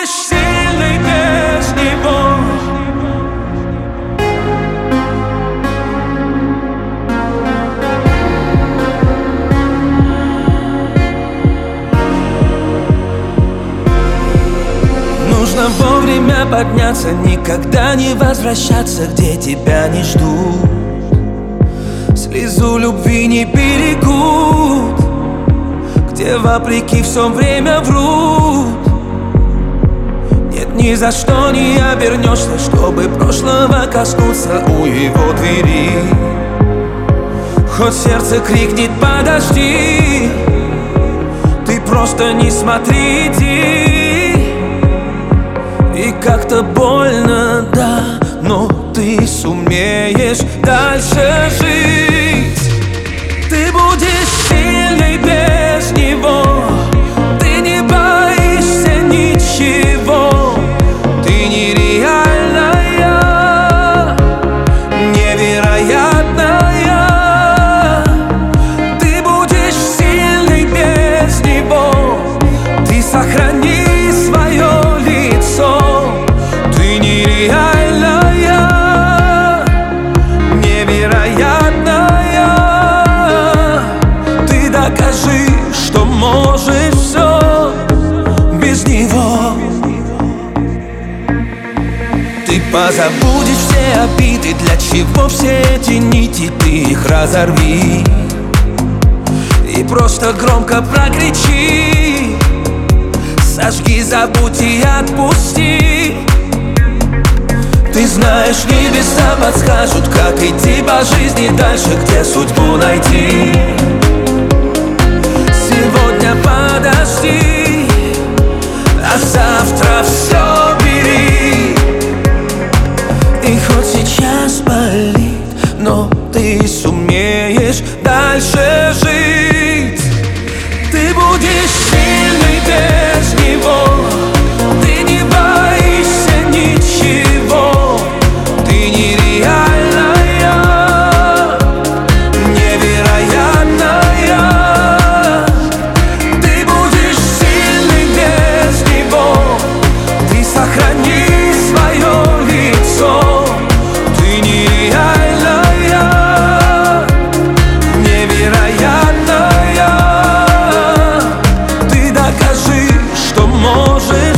будешь сильной без него. Нужно вовремя подняться, никогда не возвращаться, где тебя не ждут. Слезу любви не берегут, где вопреки все время врут. Нет, ни за что не обернешься, чтобы прошлого коснуться у его двери. Хоть сердце крикнет подожди, ты просто не смотри, иди. И как-то больно, да, но ты сумеешь дальше жить. Ты будешь сильной без него, ты не боишься ничего. Ты нереальная, невероятная. Ты будешь сильной без него, ты сохрани свое лицо. Ты нереальная, невероятная. Ты докажи, что можешь все без него. Ты позабудешь все обиды, для чего все эти нити, ты их разорви. И просто громко прокричи: сожги, забудь и отпусти. Ты знаешь, небеса подскажут, как идти по жизни дальше, где судьбу найти. Сегодня подожди, а завтра все бери. И хоть сейчас болит, но ты сумеешь дальше жить. Ты будешь сильной без него, ты не боишься ничего. Ты нереальная, невероятная. Ты будешь сильной без него, ты сохрани свое лицо. Ты нереальная, невероятная. Ты докажи, что можешь